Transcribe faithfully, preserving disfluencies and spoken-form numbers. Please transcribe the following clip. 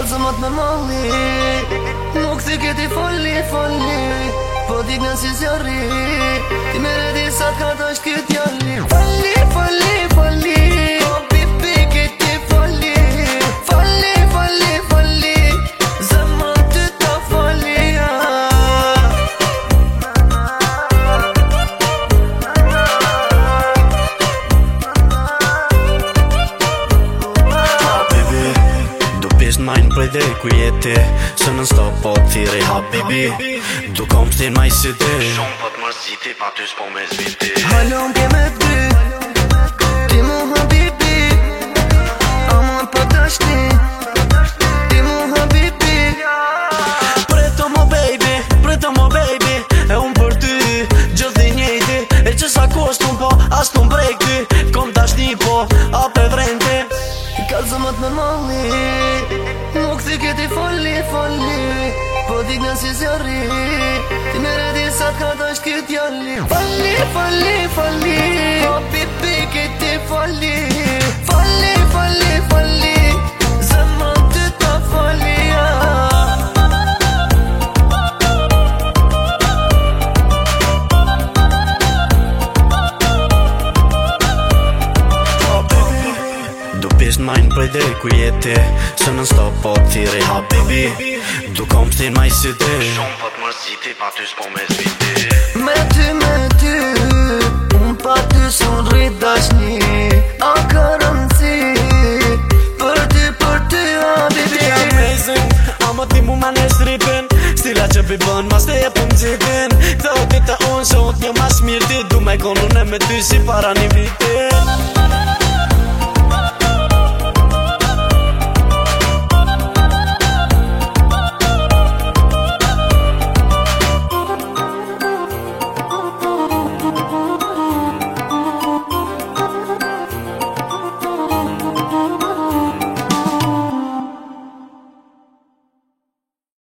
zëmat me malli, nuk t'i keti folli, folli, po t'iknë si zjarri, ti mere di sa t'ka t'asht kët jalli. Folli, folli, folli, po pipi keti folli, folli, folli, folli, zëmat ty ta folli, Majnë prej dhe ku jeti Se në stop po t'thiri habibi Du kom shtin maj si ti Shumë po t'mërziti pa ty s'po me zviti halon ke me ty, ti mu habibi, amor po t'ashti, ti mu habibi. Preto mo baby, preto mo baby E unë për ty, gjithi njejti E që sa kostum po, as t'un brek ty Kom t'ashti po, a pe vrenti Ka zëmat me malli, nuk t'i keti folli, folli, po t'iknë si zjarri, ti mere di sa t'ka t'asht kët jalli. Folli, folli, folli, po pipi keti folli, folli, folli, folli, zëmat ty ta folli, Pisht majnë prej dhe ku jeti Se në stop po t'thiri habibi Du kom shtin maj si ti Shumë po t'mërziti pa ty s'po me zviti me ty, me ty, unë pa ty s'un rrit dashni, a ka rëndësi, për ty, për ty, habibi. Amazing, ama ti mu ma në stripin Stila që pi bën mas të jepën gjitin Këto dita unë shot një mas mirë ti Du me konu në me ty si para një viti